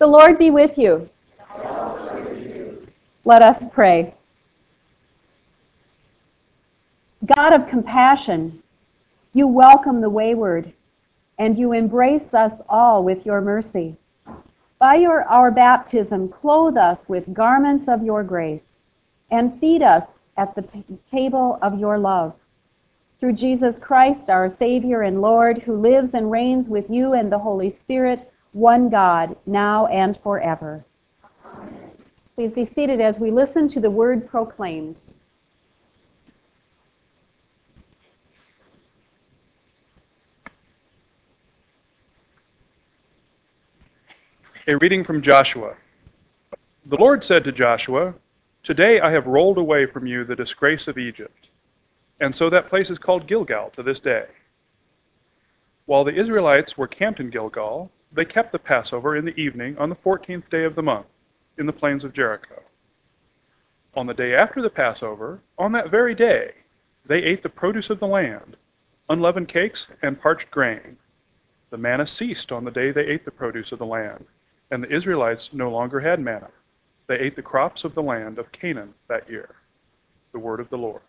The Lord be with you. Let us pray. God of compassion, you welcome the wayward, and you embrace us all with your mercy. By our baptism, clothe us with garments of your grace, and feed us at the table of your love. Through Jesus Christ, our Savior and Lord, who lives and reigns with you and the Holy Spirit, one God, now and forever. Amen. Please be seated as we listen to the word proclaimed. A reading from Joshua. The Lord said to Joshua, "Today I have rolled away from you the disgrace of Egypt." And so that place is called Gilgal to this day. While the Israelites were camped in Gilgal, they kept the Passover in the evening on the 14th day of the month, in the plains of Jericho. On the day after the Passover, on that very day, they ate the produce of the land, unleavened cakes and parched grain. The manna ceased on the day they ate the produce of the land, and the Israelites no longer had manna. They ate the crops of the land of Canaan that year. The word of the Lord.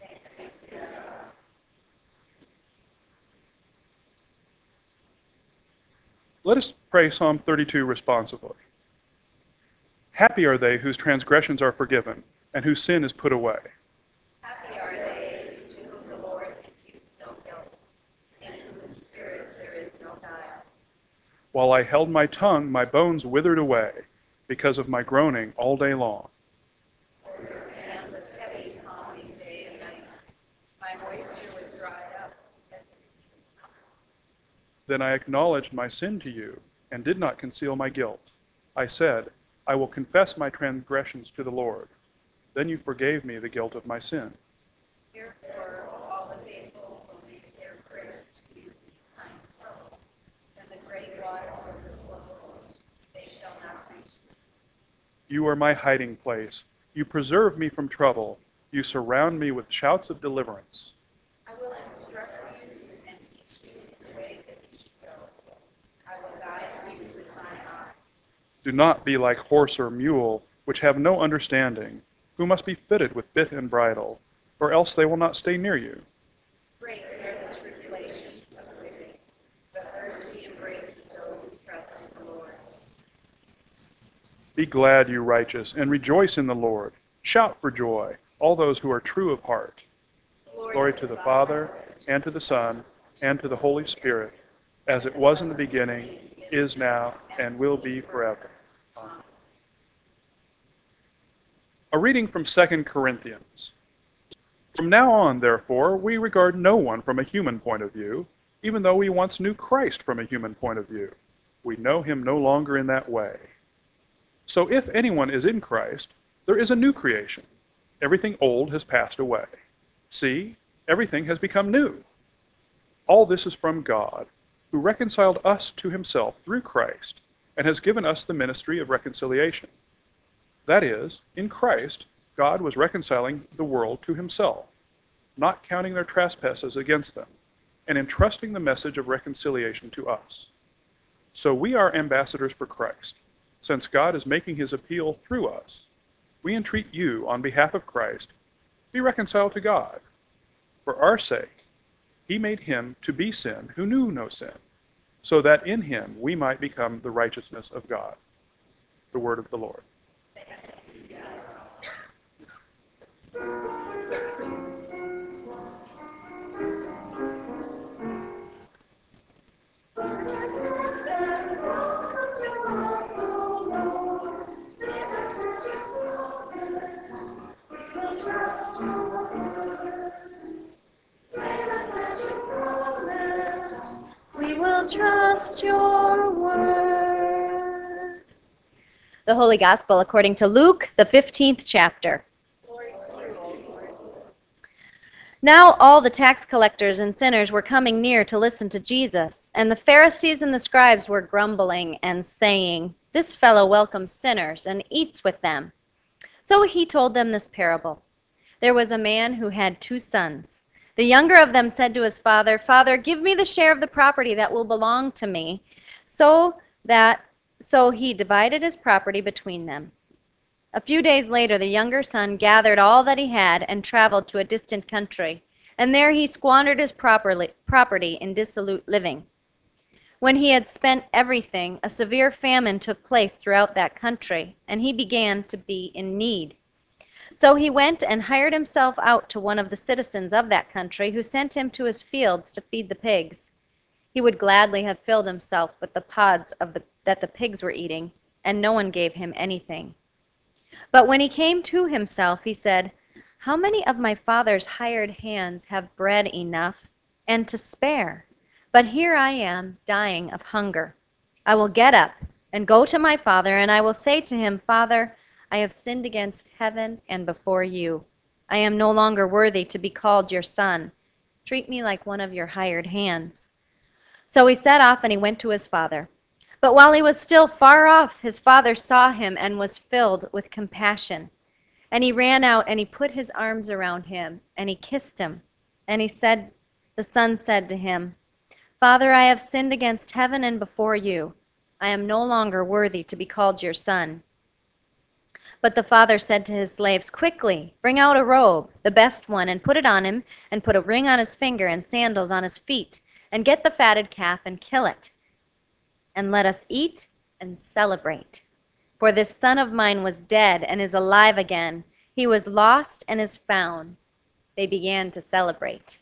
Let us pray Psalm 32 responsively. Happy are they whose transgressions are forgiven and whose sin is put away. Happy are they to whom the Lord imputes no guilt, and in whose spirit there is no guile. While I held my tongue, my bones withered away because of my groaning all day long. For your hand was heavy upon me day and night. My moisture was dried up. Then I acknowledged my sin to you and did not conceal my guilt. I said, I will confess my transgressions to the Lord. Then you forgave me the guilt of my sin. Therefore, all the faithful will make their prayers to you in time of trouble, and the great waters overflow. They shall not reach you. You are my hiding place. You preserve me from trouble. You surround me with shouts of deliverance. I will instruct you and teach you the way that you should go. I will guide you with my eye. Do not be like horse or mule, which have no understanding, who must be fitted with bit and bridle, or else they will not stay near you. Great are the tribulations of living, but mercy embraces those who trust in the Lord. Be glad, you righteous, and rejoice in the Lord. Shout for joy, all those who are true of heart. Glory to the Father, and to the Son, and to the Holy Spirit, as it was in the beginning, is now, and will be forever. Amen. A reading from 2 Corinthians. From now on, therefore, we regard no one from a human point of view, even though we once knew Christ from a human point of view. We know him no longer in that way. So if anyone is in Christ, there is a new creation. Everything old has passed away. See, everything has become new. All this is from God, who reconciled us to himself through Christ, and has given us the ministry of reconciliation. That is, in Christ, God was reconciling the world to himself, not counting their trespasses against them, and entrusting the message of reconciliation to us. So we are ambassadors for Christ, since God is making his appeal through us. We entreat you, on behalf of Christ, be reconciled to God. For our sake, he made him to be sin who knew no sin, so that in him we might become the righteousness of God. The word of the Lord. We will trust your word. The Holy Gospel according to Luke, the 15th chapter. Now all the tax collectors and sinners were coming near to listen to Jesus, and the Pharisees and the scribes were grumbling and saying, "This fellow welcomes sinners and eats with them." So he told them this parable. There was a man who had 2 sons. The younger of them said to his father, "Father, give me the share of the property that will belong to me." So that So he divided his property between them. A few days later, the younger son gathered all that he had and traveled to a distant country, and there he squandered his property in dissolute living. When he had spent everything, a severe famine took place throughout that country, and he began to be in need. So he went and hired himself out to one of the citizens of that country, who sent him to his fields to feed the pigs. He would gladly have filled himself with the pods that the pigs were eating, and no one gave him anything. But when he came to himself, he said, "How many of my father's hired hands have bread enough and to spare? But here I am, dying of hunger. I will get up and go to my father, and I will say to him, 'Father, I have sinned against heaven and before you. I am no longer worthy to be called your son. Treat me like one of your hired hands.' So he set off and he went to his father. But while he was still far off, his father saw him and was filled with compassion. And he ran out and he put his arms around him and he kissed him. And the son said to him, 'Father, I have sinned against heaven and before you. I am no longer worthy to be called your son.' But the father said to his slaves, 'Quickly, bring out a robe, the best one, and put it on him, and put a ring on his finger and sandals on his feet, and get the fatted calf and kill it. And let us eat and celebrate. For this son of mine was dead and is alive again. He was lost and is found.' They began to celebrate.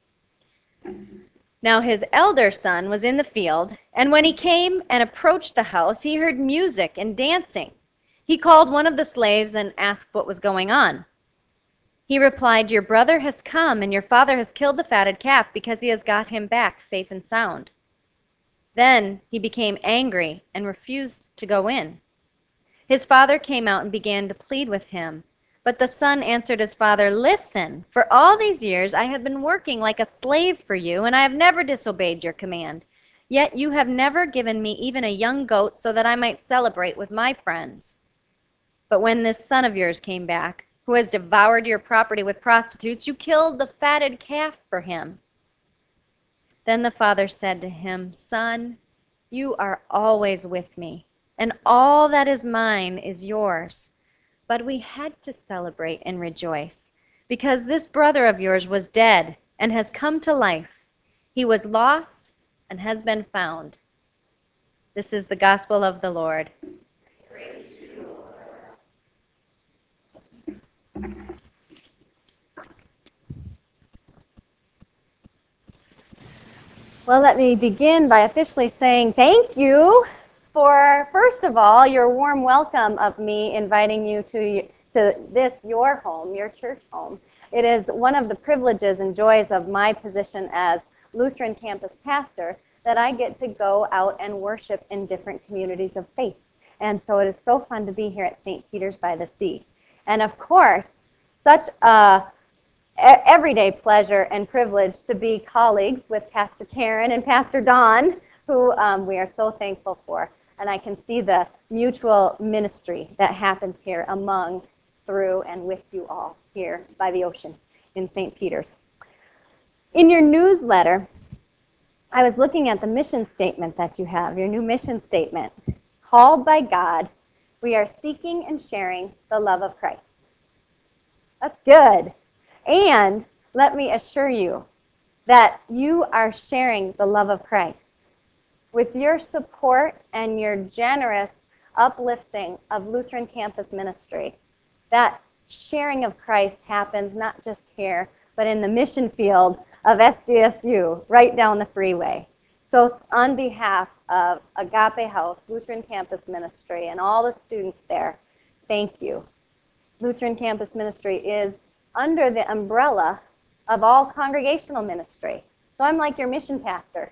Now his elder son was in the field, and when he came and approached the house, he heard music and dancing. He called one of the slaves and asked what was going on. He replied, 'Your brother has come, and your father has killed the fatted calf because he has got him back safe and sound.' Then he became angry and refused to go in. His father came out and began to plead with him. But the son answered his father, 'Listen, for all these years I have been working like a slave for you, and I have never disobeyed your command. Yet you have never given me even a young goat so that I might celebrate with my friends. But when this son of yours came back, who has devoured your property with prostitutes, you killed the fatted calf for him.' Then the father said to him, 'Son, you are always with me, and all that is mine is yours. But we had to celebrate and rejoice, because this brother of yours was dead and has come to life. He was lost and has been found.' This is the gospel of the Lord." Well, let me begin by officially saying thank you for, first of all, your warm welcome of me inviting you to this, your home, your church home. It is one of the privileges and joys of my position as Lutheran campus pastor that I get to go out and worship in different communities of faith. And so it is so fun to be here at St. Peter's by the Sea. And of course, such a everyday pleasure and privilege to be colleagues with Pastor Karen and Pastor Don, who we are so thankful for. And I can see the mutual ministry that happens here among, through, and with you all here by the ocean in St. Peter's. In your newsletter, I was looking at the mission statement that you have, your new mission statement. Called by God, we are seeking and sharing the love of Christ. That's good. And let me assure you that you are sharing the love of Christ. With your support and your generous uplifting of Lutheran Campus Ministry, that sharing of Christ happens not just here, but in the mission field of SDSU, right down the freeway. So on behalf of Agape House, Lutheran Campus Ministry, and all the students there, thank you. Lutheran Campus Ministry is under the umbrella of all congregational ministry. So I'm like your mission pastor.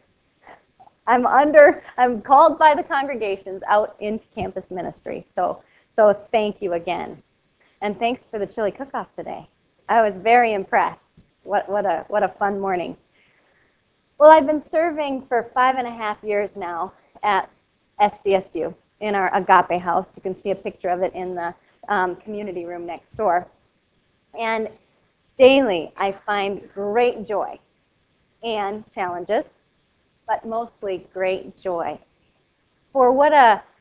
I'm called by the congregations out into campus ministry. So thank you again. And thanks for the chili cook-off today. I was very impressed. What a fun morning. Well, I've been serving for 5.5 years now at SDSU in our Agape House. You can see a picture of it in the community room next door. And daily, I find great joy and challenges, but mostly great joy. For what a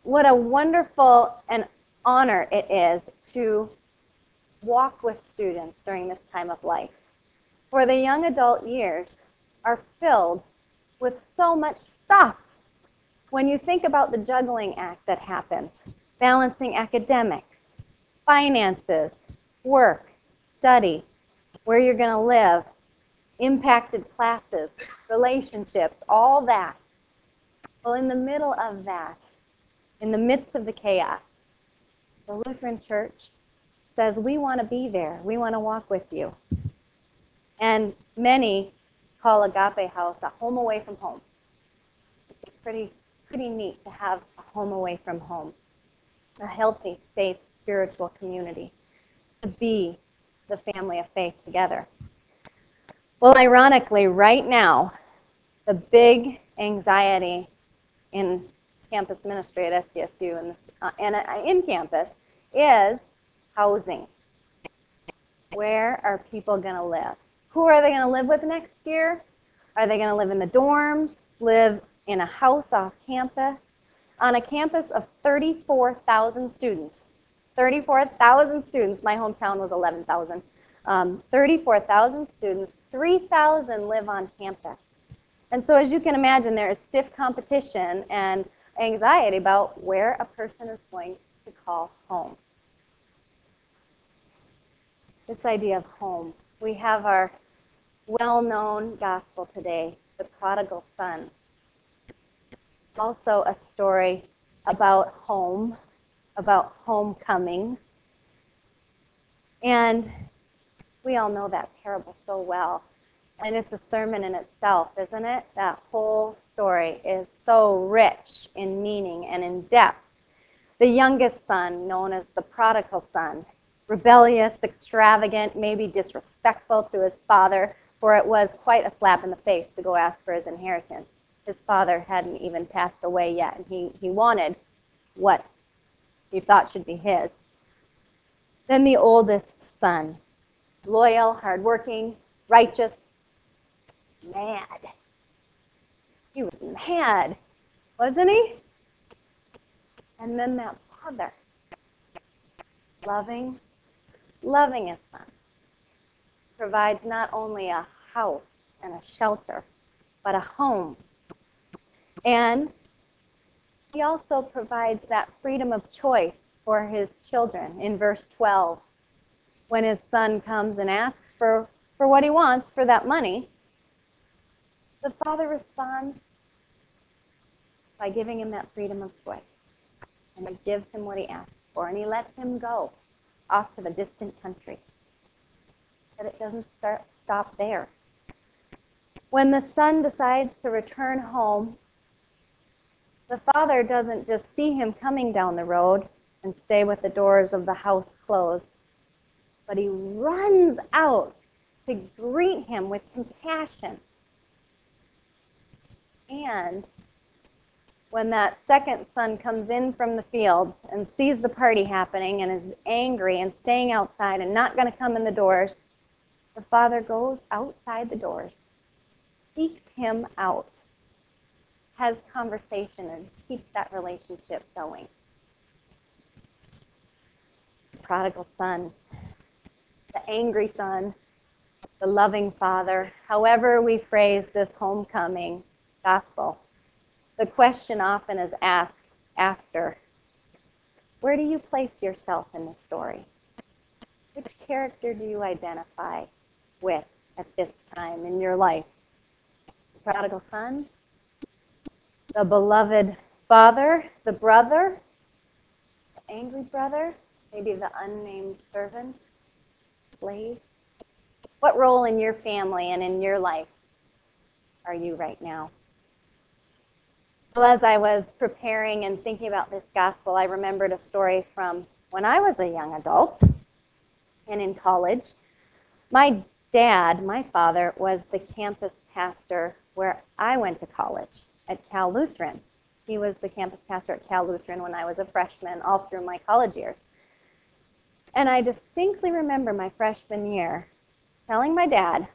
what a wonderful and honor it is to walk with students during this time of life. For the young adult years are filled with so much stuff. When you think about the juggling act that happens, balancing academics, finances, work, study, where you're going to live, impacted classes, relationships, all that. Well, in the middle of that, in the midst of the chaos, the Lutheran Church says, we want to be there. We want to walk with you. And many call Agape House a home away from home. It's pretty neat to have a home away from home, a healthy, safe, spiritual community, to be the family of faith together. Well, ironically, right now, the big anxiety in campus ministry at SDSU and in campus is housing. Where are people going to live? Who are they going to live with next year? Are they going to live in the dorms, live in a house off campus? On a campus of 34,000 students. 34,000 students. My hometown was 11,000. 34,000 students. 3,000 live on campus. And so as you can imagine, there is stiff competition and anxiety about where a person is going to call home. This idea of home. We have our well-known gospel today, the prodigal son. Also a story about home, about homecoming. And we all know that parable so well. And it's a sermon in itself, isn't it? That whole story is so rich in meaning and in depth. The youngest son, known as the prodigal son, rebellious, extravagant, maybe disrespectful to his father, for it was quite a slap in the face to go ask for his inheritance. His father hadn't even passed away yet, and he wanted what he thought should be his. Then the oldest son, loyal, hardworking, righteous, mad. He was mad, wasn't he? And then that father, loving his son, provides not only a house and a shelter, but a home. And he also provides that freedom of choice for his children in verse 12. When his son comes and asks for what he wants for that money, the father responds by giving him that freedom of choice. And he gives him what he asks for, and he lets him go off to the distant country. But it doesn't stop there. When the son decides to return home, the father doesn't just see him coming down the road and stay with the doors of the house closed, but he runs out to greet him with compassion. And when that second son comes in from the fields and sees the party happening and is angry and staying outside and not going to come in the doors, the father goes outside the doors, seeks him out, has conversation, and keeps that relationship going. The prodigal son, the angry son, the loving father, however we phrase this homecoming gospel, the question often is asked after, where do you place yourself in the story? Which character do you identify with at this time in your life? The prodigal son? The beloved father? The brother? The angry brother? Maybe the unnamed servant? Slave? What role in your family and in your life are you right now? Well, as I was preparing and thinking about this gospel, I remembered a story from when I was a young adult and in college. My dad, my father, was the campus pastor where I went to college at Cal Lutheran. He was the campus pastor at Cal Lutheran when I was a freshman all through my college years. And I distinctly remember my freshman year telling my dad,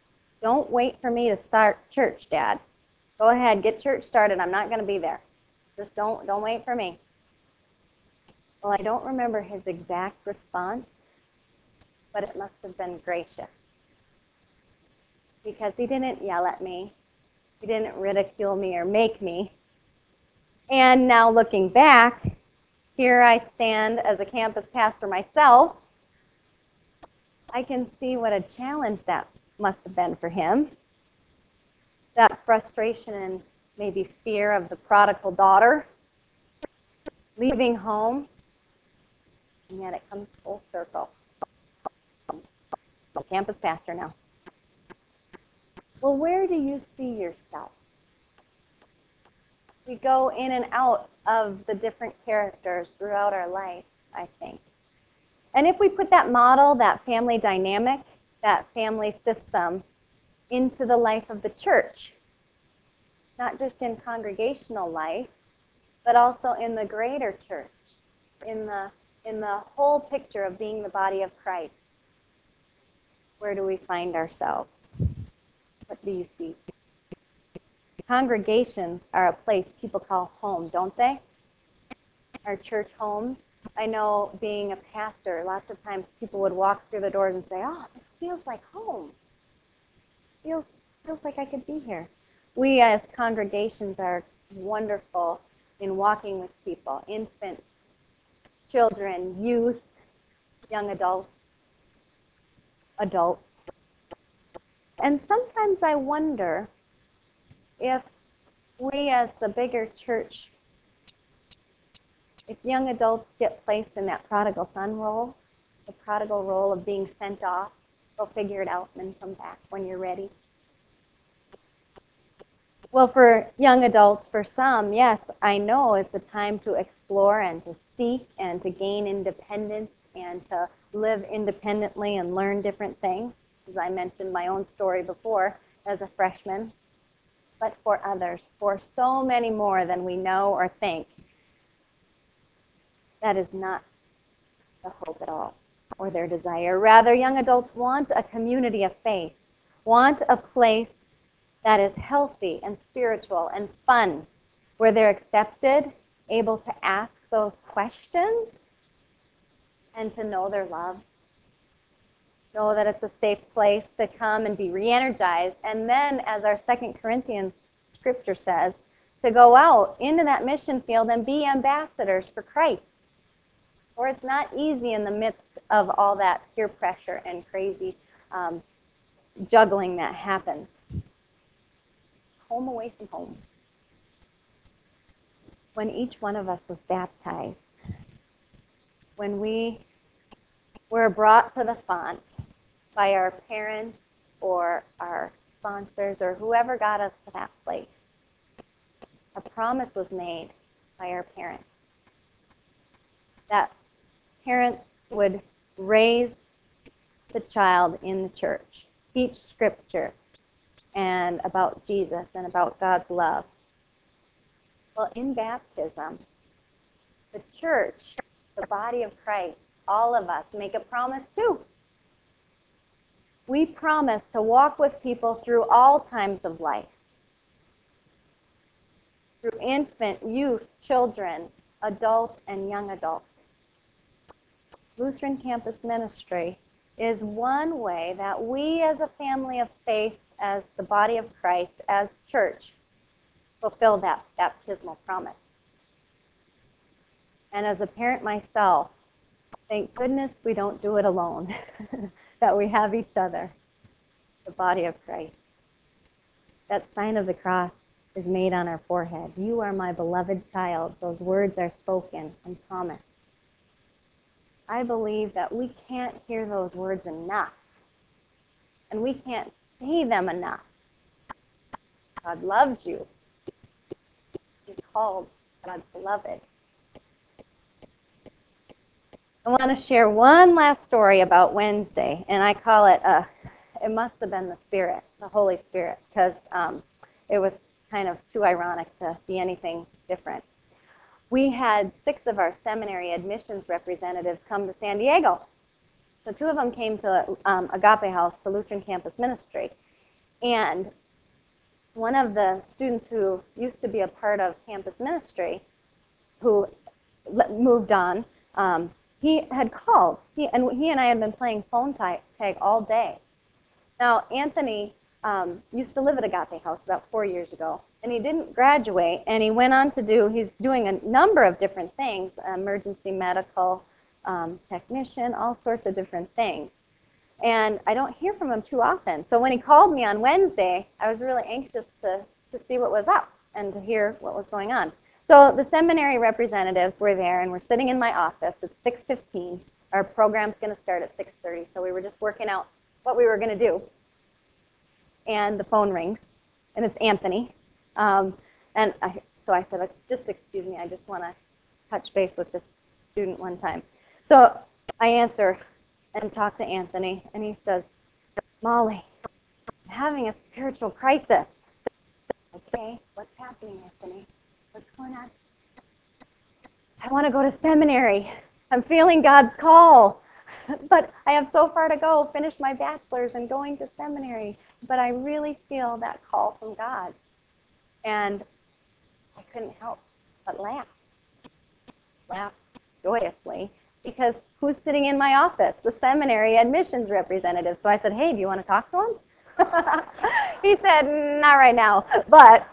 "Don't wait for me to start church, Dad. Go ahead, get church started. I'm not going to be there." Just don't wait for me. Well, I don't remember his exact response, but it must have been gracious. Because he didn't yell at me. He didn't ridicule me or make me. And now looking back, here I stand as a campus pastor myself. I can see what a challenge that must have been for him. That frustration and maybe fear of the prodigal daughter leaving home, and yet it comes full circle. Campus pastor now. Well, where do you see yourself? We go in and out of the different characters throughout our life, I think. And if we put that model, that family dynamic, that family system into the life of the church, not just in congregational life, but also in the greater church, in the whole picture of being the body of Christ, where do we find ourselves? What do you see? Congregations are a place people call home, don't they? Our church homes. I know being a pastor, lots of times people would walk through the doors and say, oh, this feels like home. Feels like I could be here. We as congregations are wonderful in walking with people, infants, children, youth, young adults. And sometimes I wonder if we as the bigger church, if young adults get placed in that prodigal son role, the prodigal role of being sent off, go figure it out and then come back when you're ready. Well, for young adults, for some, yes, I know it's a time to explore and to seek and to gain independence and to live independently and learn different things, as I mentioned my own story before as a freshman. But for others, for so many more than we know or think, that is not the hope at all, or their desire. Rather, young adults want a community of faith, want a place that is healthy and spiritual and fun, where they're accepted, able to ask those questions, and to know their love. Know that it's a safe place to come and be re-energized. And then, as our 2 Corinthians scripture says, to go out into that mission field and be ambassadors for Christ. Or it's not easy in the midst of all that peer pressure and crazy juggling that happens. Home away from home. When each one of us was baptized, when we were brought to the font by our parents or our sponsors or whoever got us to that place, a promise was made by our parents that parents would raise the child in the church, teach scripture, and about Jesus and about God's love. Well, in baptism, the church, the body of Christ, all of us make a promise too. We promise to walk with people through all times of life. Through infant, youth, children, adult, and young adults. Lutheran Campus Ministry is one way that we as a family of faith, as the body of Christ, as church, fulfill that baptismal promise. And as a parent myself, thank goodness we don't do it alone, that we have each other, the body of Christ. That sign of the cross is made on our forehead. You are my beloved child. Those words are spoken and promised. I believe that we can't hear those words enough, and we can't say them enough. God loves you. He's called God's beloved. I want to share one last story about Wednesday, and I call it, it must have been the Spirit, the Holy Spirit, because it was kind of too ironic to be anything different. We had 6 of our seminary admissions representatives come to San Diego. So 2 of them came to Agape House, to Lutheran Campus Ministry. And one of the students who used to be a part of campus ministry, who moved on, he had called. He and I had been playing phone tag all day. Now, Anthony used to live at Agape House about 4 years ago, and he didn't graduate, and he went on to he's doing a number of different things, emergency medical technician, all sorts of different things. And I don't hear from him too often. So when he called me on Wednesday, I was really anxious to see what was up and to hear what was going on. So the seminary representatives were there, and we're sitting in my office. It's 6:15. Our program's going to start at 6:30, so we were just working out what we were going to do. And the phone rings, and it's Anthony. So I said, just excuse me, I just want to touch base with this student one time. So I answer and talk to Anthony, and he says, Molly, I'm having a spiritual crisis. Okay, what's happening, Anthony? What's going on? I want to go to seminary. I'm feeling God's call. But I have so far to go, finish my bachelor's and going to seminary. But I really feel that call from God. And I couldn't help but laugh joyously, because who's sitting in my office? The seminary admissions representative. So I said, hey, do you want to talk to him? He said, not right now. But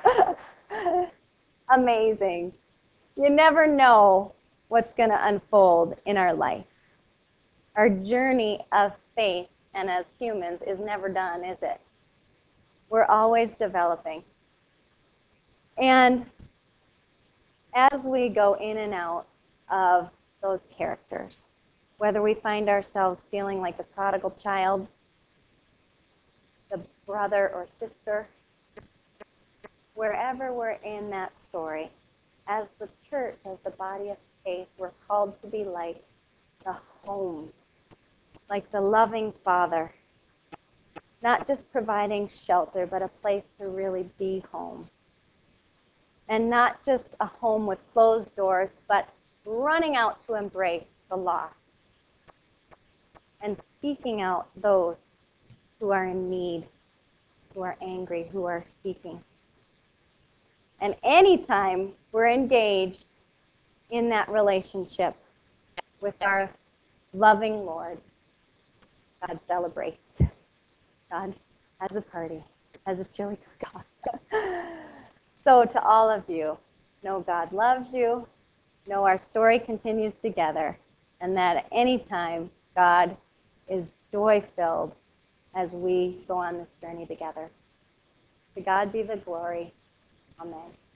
amazing. You never know what's going to unfold in our life. Our journey of faith and as humans is never done, is it? We're always developing. And as we go in and out of those characters, whether we find ourselves feeling like the prodigal child, the brother or sister, wherever we're in that story, as the church, as the body of faith, we're called to be like the home, like the loving Father, not just providing shelter, but a place to really be home. And not just a home with closed doors, but running out to embrace the lost and seeking out those who are in need, who are angry, who are seeking. And anytime we're engaged in that relationship with our loving Lord, God celebrates. God has a party, has a chili cook-off. So to all of you, know God loves you, know our story continues together, and that at any time God is joy-filled as we go on this journey together. To God be the glory. Amen.